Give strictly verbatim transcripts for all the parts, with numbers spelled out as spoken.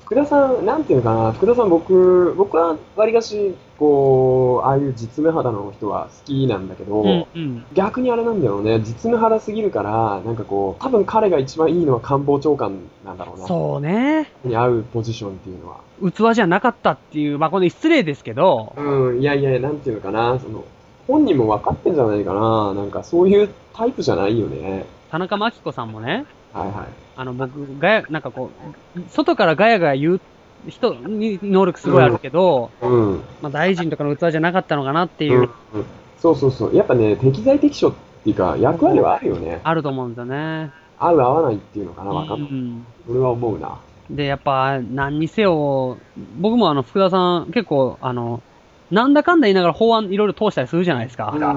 福田さん、なんていうのかな、福田さん、僕、僕はわりかし、こう、ああいう実務肌の人は好きなんだけうんど、 うん。 逆にあれなんだよね、実務肌すぎるから、なんかこう、多分彼が一番いいのは官房長官なんだろうな。 そうね。 に合うポジションっていうのは。 器じゃなかったっていう、まあこれ失礼ですけど、 うん、いやいや、なんていうのかな、その、本人も分かってんじゃないかな。なんかそういうタイプじゃないよね。 田中真紀子さんもね、 はいはい。 あの僕、ガヤ、なんかこう、外からガヤガヤ言う人に能力すごいあるうん、 けど、 うん、 まあ大臣とかの器じゃなかったのかなっていうん、うう、 ん。そうそうそう。やっぱね、適材適所っていうか、役割はあるよね。 あると思うんですよね。 合う合わないっていうのかな、 うわかんない。 ん。 俺は思うな。 で、やっぱ、何にせよ、僕もあの、福田さん、結構、あの、なんだかんだ言いながら法案いろいろ通したりするじゃないですか。 うん。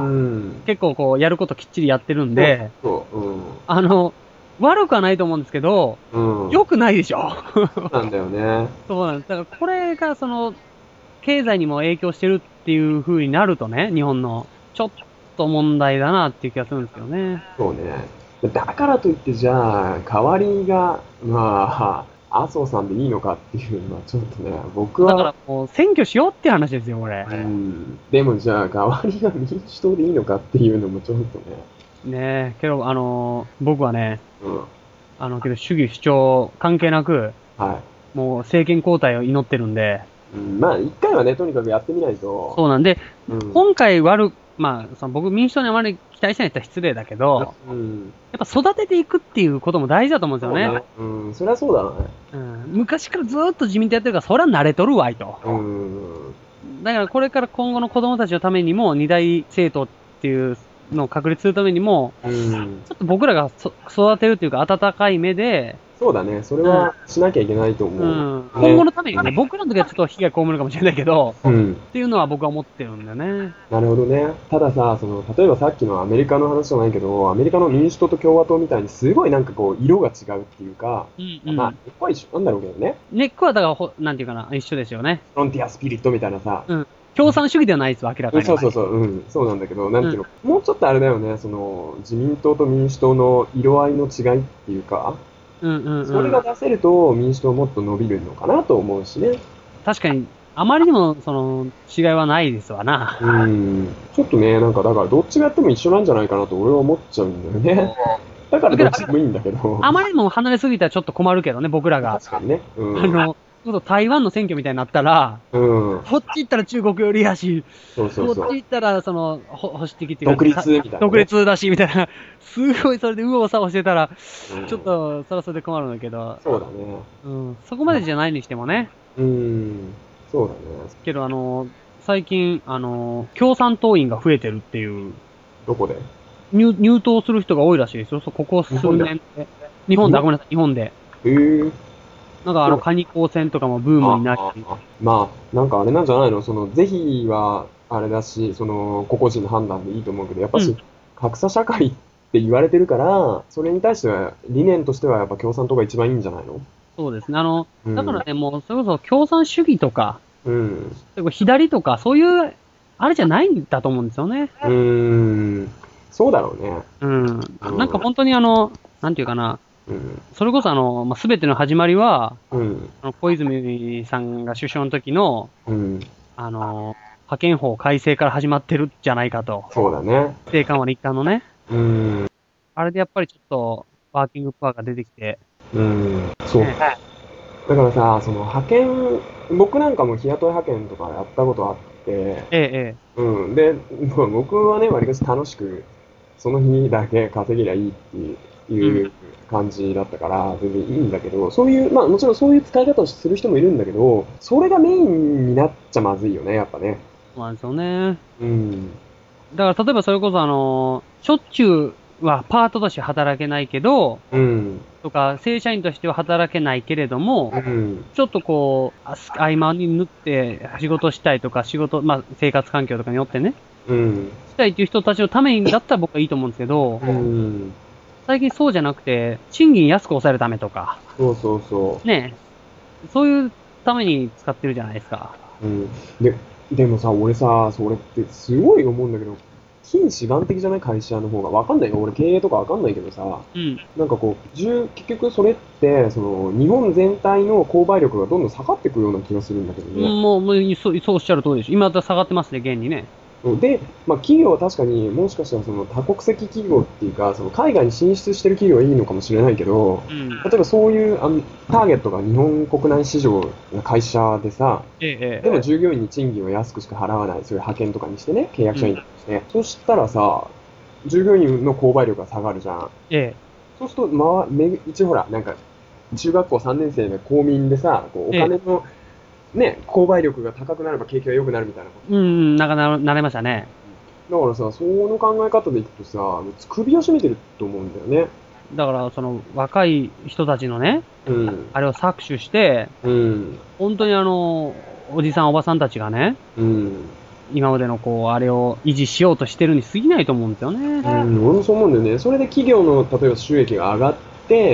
結構こう、やることきっちりやってるんそうで、 そう、うん。 あの、悪くはないと思うんですけど、 うん。 良くないでしょ。 そうなんだよね。 そうなんです。だからこれがその、経済にも影響してるっていう風になるとね、日本の、ちょっと問題だなっていう気がするんですよね。 そうね。だからといってじゃあ、代わりが、まあ、麻生さんでいいのかっていうのはちょっとね、僕だかは、 らもう、選挙しようって話ですよ、これ。 うん。でもじゃあ、代わりが民主党でいいのかっていうのもちょっとね。 ねえ、けど、あのー僕はね、 うん。 あの、けど主義主張関係なく、 はい。 もう政権交代を祈ってるんで、 うん、まあ、一回はね、とにかくやってみないと、 そうなんで、 うん。 今回悪、まあ、その僕民主党にあまり期待しない人は失礼だけど、 うん。 やっぱ育てていくっていうことも大事だと思うんですよね。 そうね。うん。そりゃそうだね。 うん、昔からずーっと自民党やってるから、そりゃ慣れとるわいと。 うん。 だからこれから今後の子供たちのためにも、二大政党っていうのを確立するためにも、 うん。 ちょっと僕らがそ育てるというか、温かい目で、 そうだね。それうん、 はしなきゃいけないとう思ん、 う。ね。 今後のためにね、僕らの時はちょっと被害被るかもしれないけど、 うん。 っていうのは僕は思ってるんだよね。 なるほどね。たださ、その、例えばさっきのアメリカの話じゃないけど、アメリカの民主党と共和党みたいにすごいなんかこう、色が違うっていうか、 うんうまあ、 ん。 一個は一緒なんだろうけどね。 根っこはだからほ、なんていうかな、一緒ですよね。 フロンティアスピリットみたいなさ。 うん。共産主義ではないですわ、明らうんかに。 そうそうそう、うん、そうなんだけど、なんうん。 ていうの、もうちょっとあれだよね、その、自民党と民主党の色合いの違いっていうか、 うんうんそれうん。 が出せると民主党もっと伸びるのかなと思うしね。 確かに、あまりにも、その、違いはないですわな。 うん。ちょっとね、なんかだからどっちがやっても一緒なんじゃないかなと俺は思っちゃうんだよね。だからだけど、 どっちでもいいんだけど。 あまりにも離れすぎたらちょっと困るけどね、僕らが。 確かにね。うん。 あの、ちょっと台湾の選挙みたいになったら、 うん。 こっち行ったら中国寄りやし、こっちそうそうそう。 行ったら、その、ほ保守的っていうか、 独立みたいなね。 独立だし、みたいな、すごいそれで右往左往してたら、 うん。 ちょっと、それはそれで困るんだけど、 そうだね。 うん、そこまでじゃないにしてもね。 うん。そうだね。 けど、あの、最近、あの、共産党員が増えてるっていう、 どこで入、入党する人が多いらしいですよ。そうここ数日本で年で。日本で、あごめんなさい、日本で。 へえ。 なんかあの、カニ高専とかもブームになり、 ああ、まあ、なんかあれなんじゃないのその、是非は、あれだし、その、個々人の判断でいいと思うけど、やっぱし、 うん、 格差社会って言われてるから、それに対しては、理念としてはやっぱ共産党が一番いいんじゃないのそうですね。あの、 うん。 だからね、もう、それこそ共産主義とか、 うん。 左とか、そういう、あれじゃないんだと思うんですよね。 うーん。そうだろうね。 うん。 うん。 なんか本当にあの、なんていうかな、 うん。 それこそあの、まあ、すべての始まりは、 うん。 あの小泉さんが首相の時の、 うん。 あの、派遣法改正から始まってるんじゃないかと。 そうだね。 規制緩和の一環のね。 うん。 あれでやっぱりちょっと、ワーキングプアが出てきて、 うん。そう。 ね、 だからさ、その派遣、僕なんかも日雇い派遣とかやったことあって、 ええ、ええ、 うん。で、まあ僕はね、割かし楽しく、その日だけ稼げりゃいいってうん。 いう感じだったから、全然いいんだけど、そういう、まあもちろんそういう使い方をする人もいるんだけど、それがメインになっちゃまずいよね、やっぱね。 そうなんですよね。 うん。 だから例えばそれこそあの、しょっちゅうはパートとして働けないけど、 うん。 とか、正社員としては働けないけれども、 うん。 ちょっとこう、あ合間に縫って仕事したいとか、仕事、まあ生活環境とかによってね、 うん。 したいっていう人たちのためにだったら僕はいいと思うんですけど、 うん。 最近そうじゃなくて、賃金安く抑えるためとか、 そうそうそね、そういうために使ってるじゃないですか。 う。うん。で、でもさ、俺さ、それってすごい思うんだけど、 非資本的じゃない会社の方が。わかんないよ。俺経営とかわかんないけどさ。 うん。 なんかこう、じゅう結局それって、その、日本全体の購買力がどんどん下がっていくような気がするんだけどね。 うんもう、もうそう、そうおっしゃる通りでしょ。今だったら下がってますね、現にね。 で、まあ、企業は確かにもしかしたらその多国籍企業っていうか、その海外に進出してる企業はいいのかもしれないけど、 うん。 例えばそういうあのターゲットが日本国内市場の会社でさ、 ええ、 でも従業員に賃金を安くしか払わない、そういう派遣とかにしてね、契約社員として、そしたらさ、従業員の購買力が下がるじゃん。 ええ。 そうすると、まあ、め一応ほら、なんか、中学校さんねん生で公民でさ、こうお金の、ね、購買力が高くなれば景気が良くなるみたいなこうん、なんかな、なれましたね。 と。だからさ、その考え方でいくとさ、首を絞めてると思うんだよね。 だから、その、若い人たちのね、 うん。 あれを搾取して、 うん。 本当にあの、おじさんおばさんたちがね、 うん。 今までのこう、あれを維持しようとしてるに過ぎないと思うんですよね。 うん、俺もそう思うんだよね。それで企業の、例えば収益が上がって、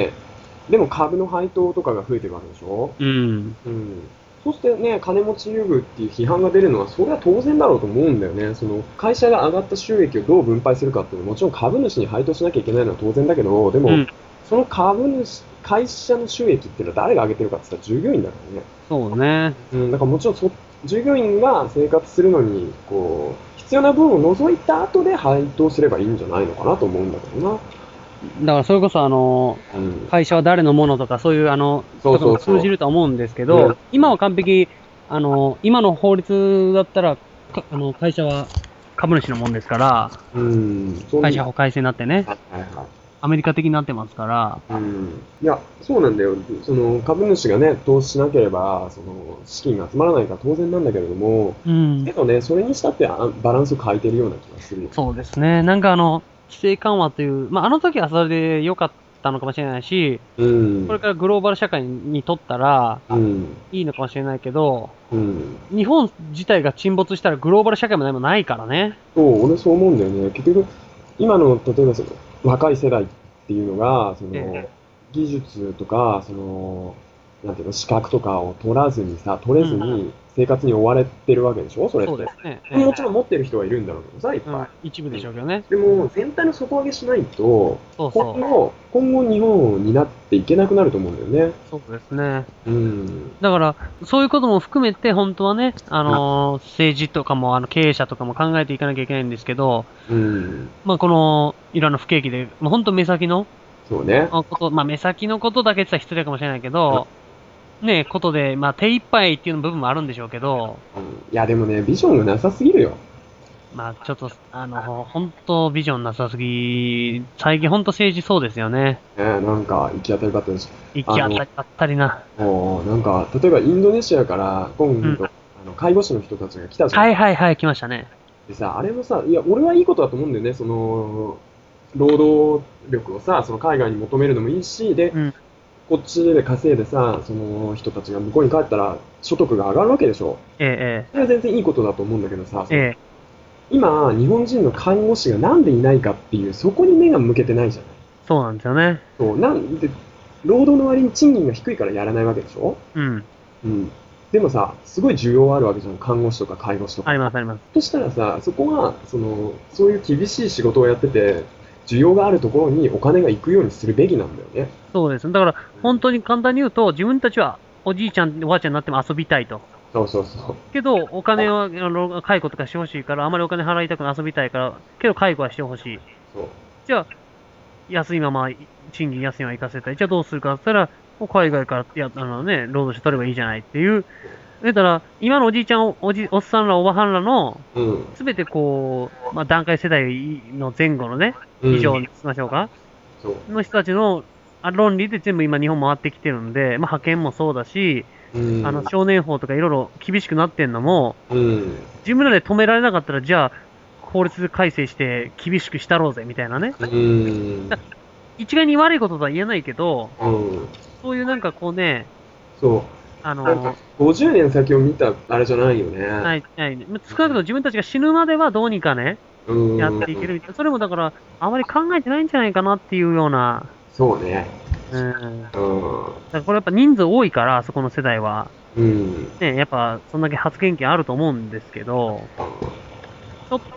でも株の配当とかが増えてるわけでしょ。 うん。 うん。そしてね、金持ち優遇っていう批判が出るのは、それは当然だろうと思うんだよね。その、会社が上がった収益をどう分配するかっていうのは、もちろん株主に配当しなきゃいけないのは当然だけど、でも、 うんその株主、会社の収益っていうのは誰が上げてるかって言ったら従業員だからね。 そうね。 うん、だからもちろんそ、従業員が生活するのに、こう、必要な分を除いた後で配当すればいいんじゃないのかなと思うんだけどな。 だからそれこそあの、 うん。 会社は誰のものとかそういうあの、 そうそうそうとかも通じるとは思うんですけど、 うん今は完璧、あの、今の法律だったら、かあの、会社は株主のもんですから、 うん。そう会社法改正になってね、 はいはいはい。 アメリカ的になってますから、 うん。いや、そうなんだよ。その、株主がね、投資しなければ、その、資金が集まらないから当然なんだけれども、 うんけ。どね、それにしたってあバランスを変えてるような気がするよ。 そうですね。なんかあの、規制緩和という、まあ、あの時はそれで良かったのかもしれないし、 うん。 これからグローバル社会にとったら、 うん。 いいのかもしれないけど、 うん。 日本自体が沈没したらグローバル社会も何もないからね。 そう、俺そう思うんだよね。結局、今の、例えばその、若い世代っていうのが、その、 え技術とか、その、なんていうの、資格とかを取らずにさ、取れずうに生活に追われてるわけでしょ、それって。 そうですね。 もちろん持ってる人はいるんだろうけどさ、いっぱい。 うん、一部でしょうけどね。 でも、全体の底上げしないと、 そうそう今後、今後日本を担っていけなくなると思うんだよね。 そうですね。 うん。 だから、そういうことも含めて、本当はね、あのー政治とかも、あの、経営者とかも考えていかなきゃいけないんですけど、 うん。 まあ、この、いろんな不景気で、まあ、本当目先のそうね。 あこと、まあ、目先のことだけって言ったら失礼かもしれないけど、ね、ことで、まあ、手一杯っていう部分もあるんでしょうけど、 うん、いや、でもね、ビジョンがなさすぎるよ。 まあ、ちょっと、あの、本当ビジョンなさすぎ、最近本当政治そうですよね。 ね、なんか、行き当たりばったりし、 行き当たりばったりな。 もう、なんか、例えばインドネシアから、今度、 うんあの介護士の人たちが来たじゃん。 はいはいはい、来ましたね。 でさ、あれもさ、いや、俺はいいことだと思うんだよね。その、労働力をさ、その海外に求めるのもいいし、で、 うん。 こっちで稼いでさ、その人たちが向こうに帰ったら所得が上がるわけでしょ。 ええ、 それは全然いいことだと思うんだけどさ、 ええ、ええ。 今、日本人の看護師がなんでいないかっていう、そこに目が向けてないじゃない。 そうなんですよね。 そう、なんで、労働の割に賃金が低いからやらないわけでしょ。 うん。 うん。でもさ、すごい需要あるわけじゃん。看護師とか介護士とか。 ありますあります。 そしたらさ、そこは、その、そういう厳しい仕事をやってて、需要があるところにお金が行くようにするべきなんだよね。 そうです。だから、本当に簡単に言うと、自分たちはおじいちゃん、おばあちゃんになっても遊びたいと。 そうそうそう。 けど、お金は、あの、介護とかしてほしいから、あまりお金払いたくない遊びたいから、けど介護はしてほしい。 そう。 じゃあ、安いまま、賃金安いまま行かせたい。じゃあどうするかって言ったら、もう海外から、いや、あのね、労働者取ればいいじゃないっていう。だから、今のおじいちゃん、おじ、おっさんら、おばはんらの、 うん。 すべてこう、まあ、段階世代の前後のね、 うん以上にしましょうか、 そう。 の人たちのあ論理で全部今日本回ってきてるんで、まあ、派遣もそうだし、 うん。 あの、少年法とかいろいろ厳しくなってんのも、 うん。 自分らで止められなかったら、じゃあ、法律改正して厳しくしたろうぜ、みたいなね。 うん。 一概に悪いこととは言えないけど、 うん。 そういうなんかこうね、 そう。 あの、 なんか、ごじゅうねん先を見たあれじゃないよね。 ない、ない、少なくとも自分たちが死ぬまではどうにかね、 うん。 やっていけるみたいな。それもだから、あまり考えてないんじゃないかなっていうような、 そうね。 うん。だかうん。 らこれやっぱ人数多いから、そこの世代は。 うん。 ね、やっぱそんだけ発言権あると思うんですけど、ちょっと一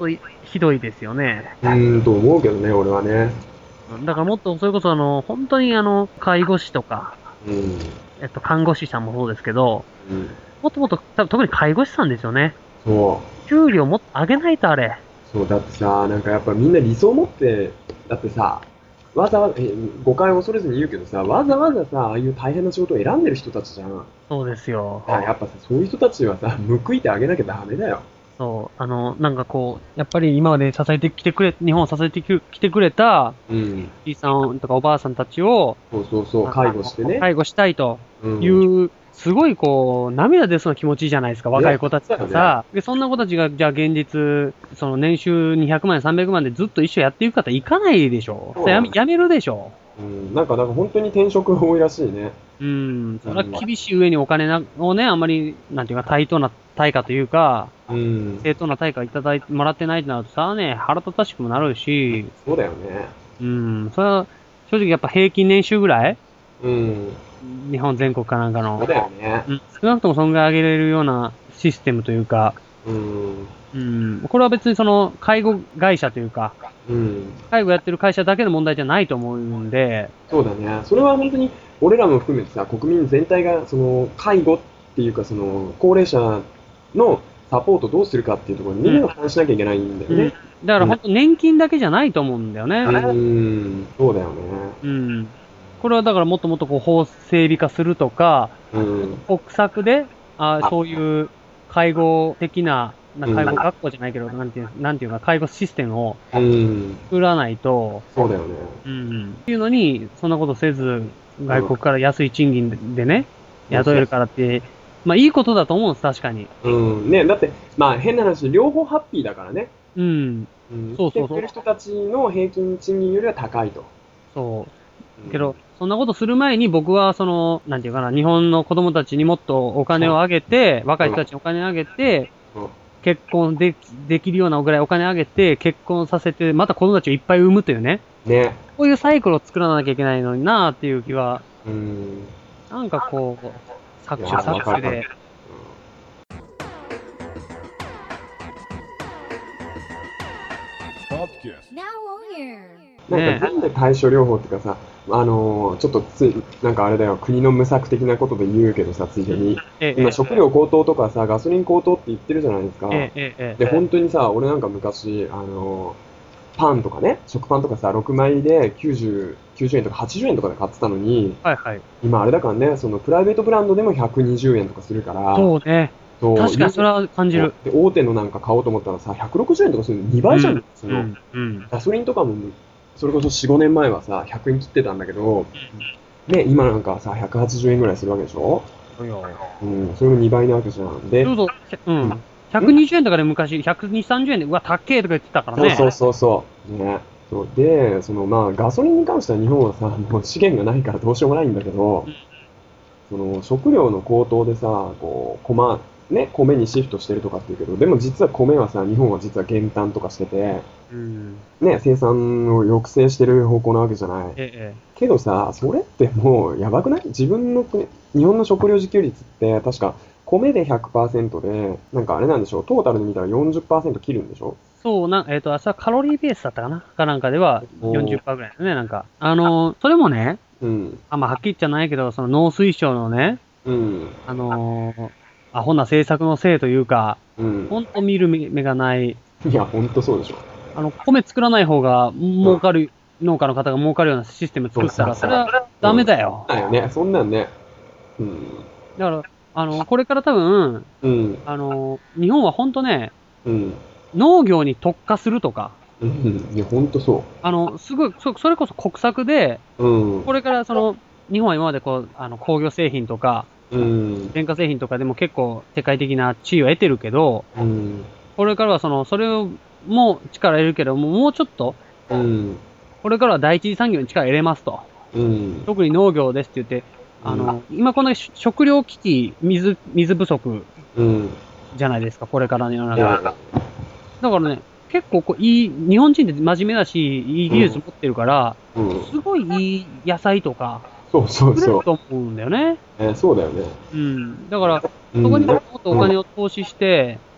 ひどいですよね。 うーんと思うけどね、俺はね。 だからもっと、それこそあの、本当にあの、介護士とか、 うん。 えっと、看護師さんもそうですけど、 うん。 もっともっと、多分特に介護士さんですよね。 そ給料もっと上げないとあれ。 う。そう、だってさ、なんかやっぱみんな理想持って、だってさ、わざわざ、え誤解を恐れずに言うけどさ、わざわざさ、ああいう大変な仕事を選んでる人たちじゃん。 そうですよ。 あやっぱさ、そういう人たちはさ、報いてあげなきゃダメだよ。 そう、あの、なんかこう、やっぱり今まで支えてきてくれ、日本を支えてきてくれた、 うん。 じいさんとかおばあさんたちを、 そうそうそう、介護してね。 介護したいとうん。 いう、すごいこう、涙出そうな気持ちじゃないですか、若い子たちがさ。で、そんな子たちが、じゃあ現実、その年収にひゃくまん円、さんびゃくまんでずっと一緒やっていく方いかないでしょ。 そうやめ、やめるでしょ。 うん、なんか、なんか本当に転職が多いらしいね。 うん。それは厳しい上にお金なをね、あんまり、なんていうか、対等な対価というか、 うん。 正当な対価いただいてもらってないとなるとさ、ね、腹立たしくもなるし、 そうだよね。 うん。それは、正直やっぱ平均年収ぐらいうん。 日本全国かなんかの。 そうだよね。 うん。少なくともそんぐらい上げれるようなシステムというか、 うん。 うん。これは別にその、介護会社というか、 うん。 介護やってる会社だけの問題じゃないと思うんで、 そうだね。それは本当に、俺らも含めてさ、国民全体が、その、介護っていうか、その、高齢者のサポートどうするかっていうところにみんなが話しなきゃいけないんだようん。 ね。 だから本当年金だけじゃないと思うんだよね。 うん。そうだよね。 うん。これはだからもっともっとこう法整備化するとか、 うん。 国策で、ああそういう介護的な、な介護学校じゃないけど、なんていう、なんていうか、介護システムをうん。 作らないと、 そうだよね。 うん。っていうのに、そんなことせず、外国から安い賃金でね、雇えるからって、まあいいことだと思うんです、確かに。 うん。ね、だって、まあ変な話、両方ハッピーだからね。 うん。 うん。 そうそうそう来てくれる人たちの平均賃金よりは高いと。 そう。けど、そんなことする前に僕は、その、なんていうかな、日本の子供たちにもっとお金をあげて、若い人たちにお金をあげて、 うん、 結婚でき、できるようなぐらいお金あげて、結婚させて、また子供たちをいっぱい産むというね。 ね。 こういうサイクルを作らなきゃいけないのになーっていう気は、 うん。 なんかこう、搾取いや搾取で。 なんかなんで対処療法っていうかさ、あのー、ちょっとつい、なんかあれだよ、国の無策的なことで言うけどさ、ついでに。今、食料高騰とかさ、ガソリン高騰って言ってるじゃないですか。 ええええで、本当にさ、俺なんか昔、あのー、パンとかね、食パンとかさ、ろくまいできゅうじゅう、きゅうじゅうえんとかはちじゅうえんとかで買ってたのに、 はいはい。 今あれだからね、そのプライベートブランドでもひゃくにじゅうえんとかするから、 そうね。 そう確かにそれは感じる。 で、大手のなんか買おうと思ったらさ、ひゃくろくじゅうえんとかするのにばいじゃん、 うんその、 うんうんガソリンとかも、それこそよん、ごねんまえはさ、ひゃくえん切ってたんだけど、ね、今なんかさ、ひゃくはちじゅうえんぐらいするわけでしょ。うん、それもにばいなわけじゃん。で、 そうそう、うん。ひゃくにじゅうえんとかで昔、ひゃくにじゅう、さんじゅうえんで、うわ、高えとか言ってたからね。 そうそうそうそう。ね。そうで、そのまあ、ガソリンに関しては日本はさ、もう資源がないからどうしようもないんだけど、その食料の高騰でさ、こう、米、ね、米にシフトしてるとかって言うけど、でも実は米はさ、日本は実は減反とかしてて、 うん。 ね、生産を抑制してる方向なわけじゃない。 ええ。 けどさ、それってもうやばくない？自分の国、日本の食料自給率って確か米で ひゃくパーセント で、なんかあれなんでしょう、トータルで見たら よんじゅっパーセント 切るんでしょ？ そう、な、えっ、と、朝カロリーベースだったかなかなんかではよんじゅっパーセントぐらいですね、なんか。あのー、それもね、 うん。 あ、まあ、はっきり言っちゃないけど、その農水省のね、 うん。 あのー、アホな政策のせいというか、 うん。 ほんと見る目目がない。 いや、ほんとそうでしょ。 あの、米作らない方が儲かる、農家の方が儲かるようなシステム作ったら、それはダメだよ。 だよね、そんなんね。うん。 だから、あの、これから多分、 うん。 あの、日本はほんとね、 うん。 農業に特化するとか、 うん。いや、ほんとそあの、すごい、そそれこそ国策で、 う。うん。 これからその、日本は今までこう、あの、工業製品とか、 うん。 電化製品とかでも結構世界的な地位を得てるけど、 うん。 これからはその、それをも力入れるけども、もうちょっと、 うん。 これからは第一次産業に力入れますと。 うん。 特に農業ですって言って、あの、今この食料危機、水、水不足うん。 じゃないですか、これからの世の中。 いや、 だからね、結構こう、いい、日本人って真面目だし、いい技術持ってるから、 うん。 すごいいい野菜とか、 そうそう作れそう。 ると思うんだよね。 えーそうだよね。 うん。だから、 うんそこにもっとお金を投資して、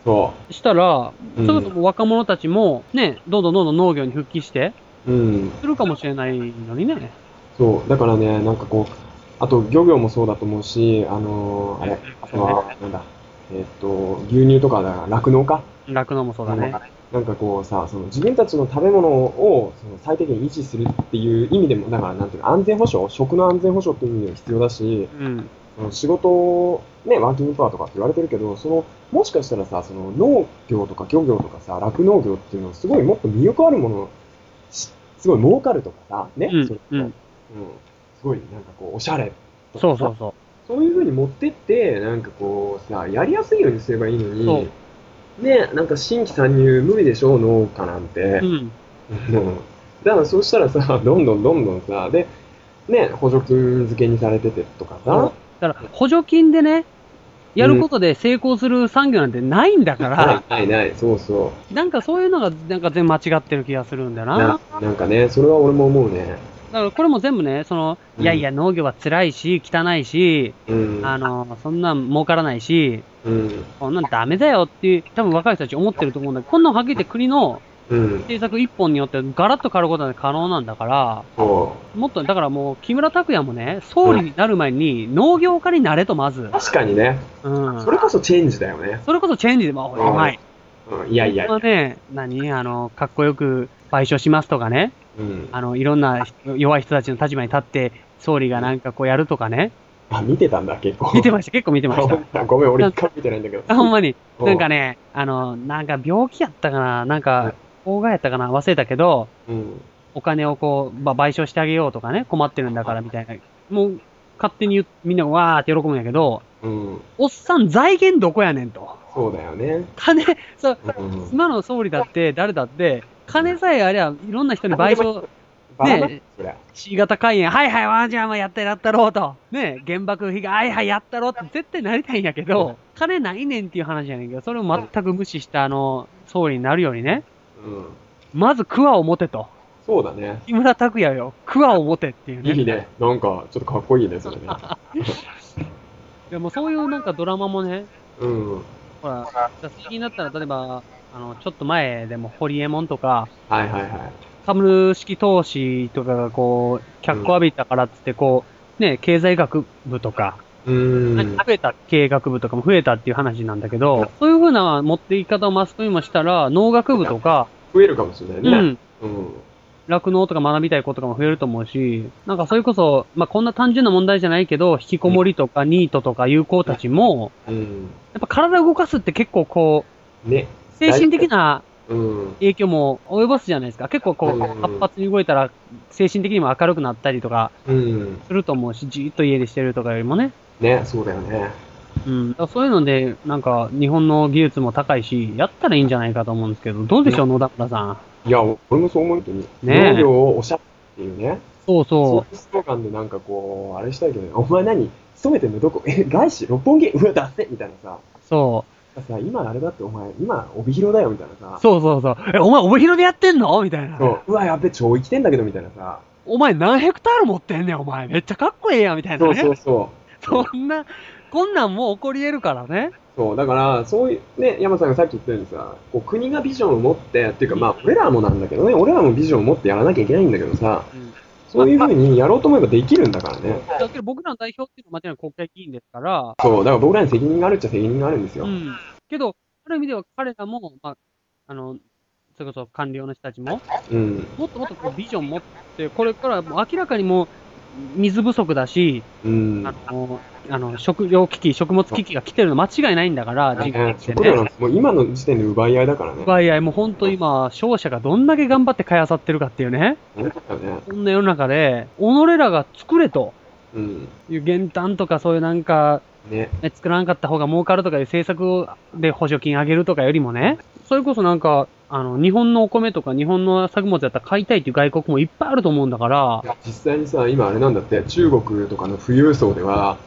そしたら、 うんそれこそ若者たちもね、どんどんどんどん農業に復帰して、 う。うん。 するかもしれないのにね。 そう。だからね、なんかこう、あと漁業もそうだと思うし、あのーあれ、あとは、なんだ、えーっと、牛乳とかだ、酪農か。 酪農もそうだね。 なんかこうさ、その自分たちの食べ物をその最低限維持するっていう意味でも、だからなんていうの、安全保障、食の安全保障っていう意味でも必要だし、 うん。 その仕事を、ね、ワーキングプアとかって言われてるけど、その、もしかしたらさ、その農業とか漁業とかさ、酪農業っていうのはすごいもっと魅力あるもの、しすごい儲かるとかさ、ね、 うんそれとうんうん、すごいなんかこう、おしゃれとかさそうそうそそういう風に持ってって、なんかこうさ、やりやすいようにすればいいのに、 そうね、なんか新規参入無理でしょ、農家なんて。 う。うん。 うんだからそうしたらさ、どんどんどんどんさ、で、ね、補助金付けにされててとかそうさ、 だから、補助金でね、やることで成功する産業なんてないんだかなら、 いないない、そうそなんかそういうのが、なんか全部間違ってる気がするんだよう。 な。 な、なんかね、それは俺も思うね。 だからこれも全部ね、その、 うんいやいや農業は辛いし、汚いし、 うん。 あの、そんなん儲からないし、 うん。 こんなんダメだよっていう、多分若い人たち思ってると思うんだけど、こんなんはっきり言って国のうん。 政策一本によってガラッと変わることが可能なんだから、 そもっと、だからもう、木村拓哉もね、総理になる前に農業家になれと、まずう。。確かにね、 うん。 それこそチェンジだよね。 それこそチェンジでも、 うんうまい。 うん、いやいやいや。 これはね、何あの、かっこよく賠償しますとかね、 うん。 あの、いろんな弱い人たちの立場に立って、総理がなんかこうやるとかね。 あ、見てたんだ、結構。 見てました、結構見てました。 た。ごめん、俺一回も見てないんだけど。 あほんまに。 うんなんかね、あの、なんか病気やったかな、なんか、大害やったかな、忘れたけど、 うん。 お金をこう、まあ、賠償してあげようとかね、困ってるんだからみたいな。もう、勝手に言うみんながわーって喜ぶんやけど、 うん。 おっさん財源どこやねんと。 そうだよね。 金、そう、 うん。 今の総理だって誰だって、金さえありゃいろんな人に賠償、 バラだねそりゃ。 C 型肝炎、はいはい、ワンジャンはやったやったろうと。ね原爆被害、はいはい、やったろうって絶対なりたいんやけど、金ないねんっていう話やねんけど、それを全く無視したあの、総理になるようにね、 うん。 まずクワを持てと。 そうだね。 木村拓哉よ、クワを持てっていうね。 いいね。なんか、ちょっとかっこいいね、それね。 でもそういうなんかドラマもね、 うん。 ほら、最近だったら例えば、あの、ちょっと前でもホリエモンとか、 はいはいはい。 株式投資とかがこう、脚光浴びたからっつってこう、ね、経済学部とか、 うーん。 増えた経営学部とかも増えたっていう話なんだけど、そういう風な持っていき方をマスコミもしたら、農学部とか、 増えるかもしれないうね。 ん、 うん。 酪農とか学びたい子とかも増えると思うし、なんかそれこそ、まあ、こんな単純な問題じゃないけど、引きこもりとかニートとかいう子たちも、 うん。 やっぱ体を動かすって結構こう、 ね。 精神的なうん。 影響も及ぼすじゃないですか。結構こう、 うん活発に動いたら、精神的にも明るくなったりとかうん。 すると思うし、じーっと家でしてるとかよりもね。 ね、そうだよね。 うん。だからそういうので、なんか、日本の技術も高いし、やったらいいんじゃないかと思うんですけど、どうでしょう、野田村さん。 いや、俺もそう思うよ、本当に。 ねえ農業をおしゃっていうね。 そうそうそいうスローガンでなんかこう、あれしたいけどね、お前何勤めてんのどこえ、外資六本木うわ、出せみたいなさ。 う。そさ、今あれだってお前、今帯広だよみたいなさ。 う。そうそうそう。え、お前、帯広でやってんのみたいな。 そう。うわ、やべ、超生きてんだけどみたいなさ。 お前何ヘクタール持ってんねん、お前。めっちゃかっこええやん、みたいなそうね。 そうそう。 そんな、こんなんも起こり得るからね。 そう、だから、そういう、ね、山さんがさっき言ったようにさ、こう国がビジョンを持って、っていうかまあ、俺らもなんだけどね、俺らもビジョンを持ってやらなきゃいけないんだけどさ、 うん。 そういう風にやろうと思えばできるんだからね。 だけど僕らの代表っていうのは間違いなく国会議員ですから、 そう、だから僕らに責任があるっちゃ責任があるんですよ。 うん。けど、ある意味では彼らも、まあ、あの、それこそ官僚の人たちも、 うん。 もっともっとこうビジョン持って、これからもう明らかにもう水不足だし、 うん。 あの、あの食料危機、食物危機が来てるの間違いないんだから、人口ねって食料なんね。 てもう今の時点で奪い合いだからね。 奪い合い、もう本当今、商社がどんだけ頑張って買い漁ってるかっていうね。 本当だよね。 そんな世の中で、己らが作れとうん。 いう減反とかそういうなんか、 ね。 ね作らなかった方が儲かるとかいう政策で補助金上げるとかよりもね、それこそなんか、あの、日本のお米とか日本の作物やったら買いたいっていう外国もいっぱいあると思うんだから、 実際にさ、今あれなんだって、中国とかの富裕層では、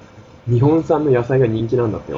日本産の野菜が人気なんだってよ。 うん。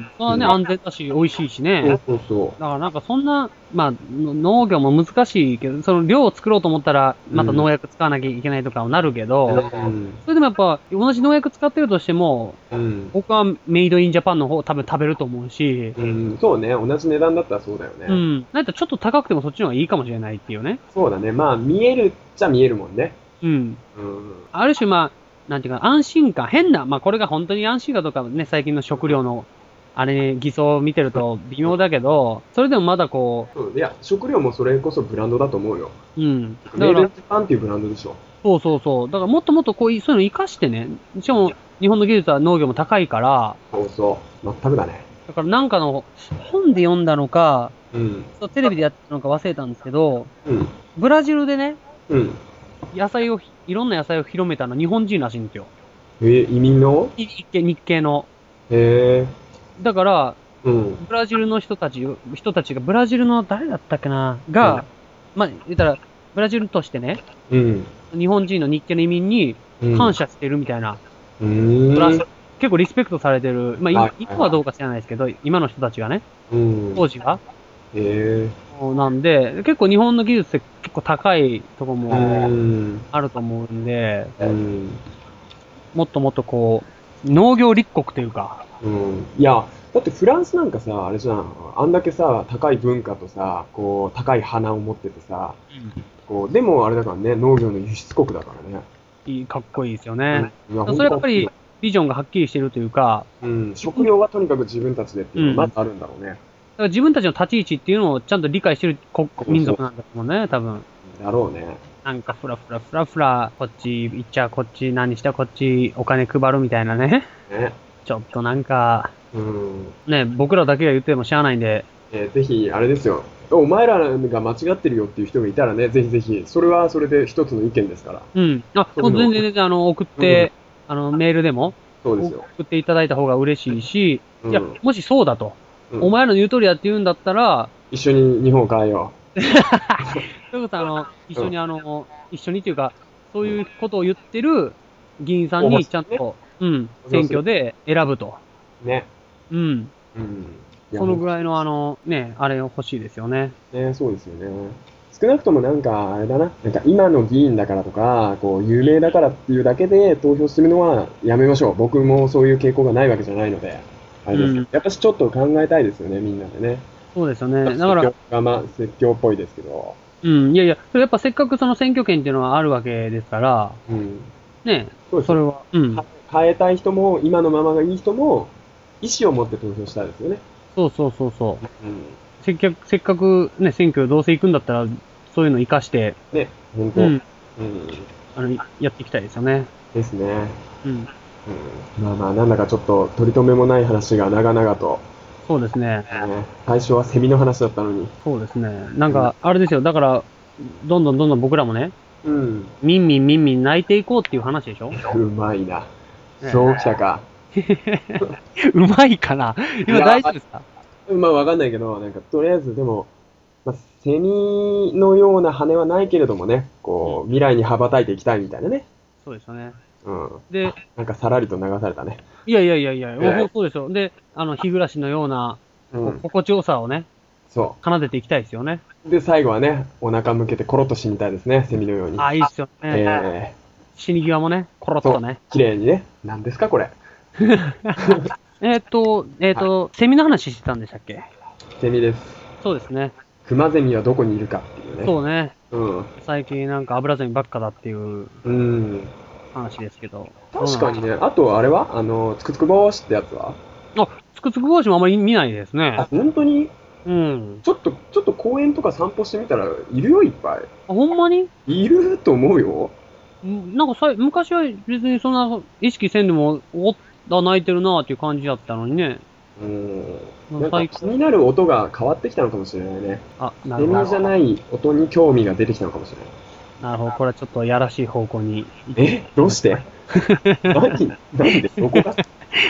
まあね、 うん安全だし、美味しいしね。 そうそうだからなんかそんな、まあ、の農業も難しいけど、その量を作ろうと思ったら、また農薬使わなきゃいけないとかはなるけど、 そう。うん。 それでもやっぱ、同じ農薬使ってるとしても、 うん。 僕はメイドインジャパンの方を多分食べると思うし、 うん、そうね。同じ値段だったらそうだよね。 うん。なんかちょっと高くてもそっちの方がいいかもしれないっていうね。 そうだね。まあ、見えるっちゃ見えるもんね。 うん。 うん。 ある種まあ、なんていうか、安心感、変な、まあこれが本当に安心かとかね、最近の食料の、あれ、偽装を見てると微妙だけど、それでもまだこそういや、食料もそれこそブランドだと思うよ。 う、うん。だメイドインから、 ジャパンっていうブランドでしょ。 そうそうそう。だからもっともっとこういう、そういうの活かしてね、しかも日本の技術は農業も高いから、 そうそう。全くだね。 だからなんかの本で読んだのか、 うん。 そうテレビでやってたのか忘れたんですけど、 うん。 ブラジルでね、 うん。 野菜を、いろんな野菜を広めたのは日本人らしいんですよ。 えー、移民のい日系、日系の。 へえ。 だから、 うん。 ブラジルの人たち、人たちが、ブラジルの誰だったっけな、が、まあ、言ったら、ブラジルとしてね、 うん。 日本人の日系の移民にうん。 感謝してるみたいな、 うーん。 ブラジル結構リスペクトされてる、まあ、いはい今はどうか知らないですけど、今の人たちがね、 うん。 当時は、 へえ。 なんで、結構日本の技術って結構高いとこうもん。 あると思うんで、 うん。 もっともっとこう、農業立国というか、 うん。いや、だってフランスなんかさ、あれじゃん。あんだけさ、高い文化とさ、こう、高い花を持っててさ、こう、でもあれだからね、農業の輸出国だからね。 いいかっこいいですよね。 うんいやそれやっぱり、ビジョンがはっきりしてるというか、 うん、食料はとにかく自分たちでっていうのがまずあるんだろうね。 だから自分たちの立ち位置っていうのをちゃんと理解してる国そう民族なんだと思うね、多分。 だろうね。 なんかフラフラフラフラ、こっち行っちゃ、こっち何した、こっちお金配るみたいなね。 ね。 ちょっとなんか、 うん。 ね、僕らだけが言ってもしゃあないんで、 えーぜひ、あれですよ。お前らが間違ってるよっていう人がいたらね、ぜひぜひ、それはそれで一つの意見ですから。 うん。あ、 そういうの全然全然、あの、送って、あの、メールでも、 そうですよ。 送っていただいた方が嬉しいし、 うんいや、もしそうだと、 うんお前らの言う通りやって言うんだったら、 一緒に日本を変えよそういうことあの、一緒にあの、一緒にっていうか、そういうことを言ってる議員さんにちゃんと、うん、選挙で選ぶと。 う。ね。 うん。 うん。いやそのぐらいのあの、ね、あれ欲しいですよね。 ね、そうですよね。少なくともなんか、あれだな、なんか今の議員だからとか、こう、有名だからっていうだけで投票するのはやめましょう。僕もそういう傾向がないわけじゃないので、あれですけど、 うんやっぱしちょっと考えたいですよね、みんなでね。 そうですよね。だから、 説教がまあ、説教っぽいですけど、 うん、いやいや、それやっぱせっかくその選挙権っていうのはあるわけですから、 うん。 ね、 そうですそれは、うん。 は変えたい人も、今のままがいい人も、意思を持って投票したいですよね。 そうそうそうそう。 うん。 せっかく、せっかくね、選挙どうせ行くんだったら、そういうの活かして、 ね、本当、 ううんん、 あの、やっていきたいですよね。 ですね。 うん。 うん。まあまあ、なんだかちょっと取り留めもない話が長々と、 そうですね。 ね、最初はセミの話だったのに。 そうですね。なんか、あれですよ。だから、どんどんどんどん僕らもね、 うん。 みんみんみんみん泣いていこうっていう話でしょうまいな。 ねそうきたか。 うまいかな今いや大丈夫ですかまあわかんないけど、なんかとりあえずでも、まあ、セミのような羽はないけれどもね、こう、未来に羽ばたいていきたいみたいなね。 そうですよね。 うん。 で、 なんかさらりと流されたね。 いやいやいやいや、 ええもうそうですよ。で、あの、日暮らしのような、こううん。 心地よさをね、 そ奏でていきたいですよね。 う。で、最後はね、お腹向けてコロッと死にたいですね、セミのように。 あ、いいっすよね。 え死に際もね、コロッー、そとねう。。綺麗にね。何ですか、これ。 えーっと、えーっと、セミの話してたんでしたっけセミです。 そうですね。 クマゼミはどこにいるかっていうね。 そうね。 うん。 最近なんか油ゼミばっかだっていううん。 話ですけど。 確かにね。あと、あれはあの、つくつく帽子ってやつはあ、つくつく帽子もあんまり見ないですあね。、 本当にうん。 ちょっと、ちょっと公園とか散歩してみたら、いるよ、いっぱあ、ほんまにい。いると思うよ。 んなんかさい、昔は別にそんな意識せんでも、おった泣いてるなーっていう感じだったのにね。 うん。なんか最気になる音が変わってきたのかもしれないね。 あ、なるほど。 セミじゃない音に興味が出てきたのかもしれない。 なるほど。これはちょっとやらしい方向に。 えどうして何何でどこが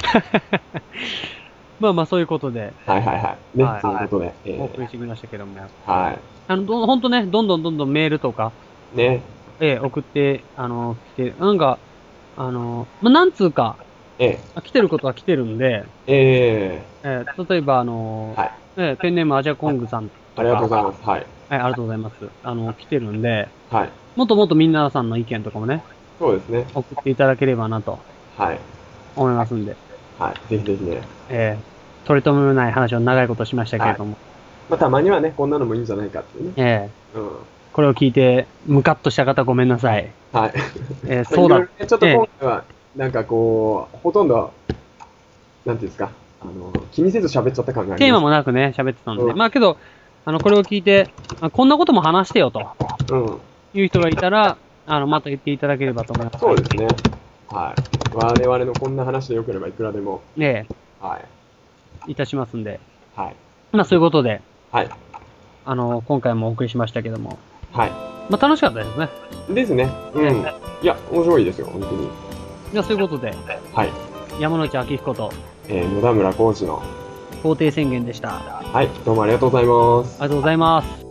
まあまあそういうことで、 はいはいはい。ね、 はいそういうことで。えお送りしてきましたけども、 ー、はあの、どほんとね、どんどんどんどんメールとか、 い。ね。 ええ送って、あの、来て、なんか、あの、まあ、なんつうか、 えあ来てることは来てるんで、 え、ええー例えば、あのえ、はい。 えーペンネームアジャコングさんとか、 ありがとうございます。はい。 はい、ありがとうございます。あの、来てるんで、 はい。 もっともっと皆さんの意見とかもね、 そうですね。 送っていただければなとはい。 思いますんで、 はい。ぜひぜひね。 えー、取り留めない話を長いことしましたけれども、 まあ、たまにはね、こんなのもいいんじゃないかっていうね。 えー、 うん。 これを聞いて、ムカッとした方ごめんなさい。 はい。 えーそうだいろいろねちょっと今回は、なんかこう、ほとんど、なんていうんですか、あの、気にせず喋っちゃった感があります。 テーマもなくね、喋ってたんで、 うんまあけど、あの、これを聞いて、あこんなことも話してよとうん。 いう人がいたら、あの、また言っていただければと思います。 そうですね。はい。我々のこんな話でよければいくらでも。 ねはい。 え、いたしますんで。 はい。 まあそういうことで、 はい。 あの、今回もお送りしましたけども、 はい。 まあ楽しかったですね。 ですね。うん。いや、面白いですよ、本当に。 じゃあそういうことで、 はい。 山内明彦とえー、野田村コーチの。 法廷宣言でした。あはい。どうもありがとうございます。 りがとうございます。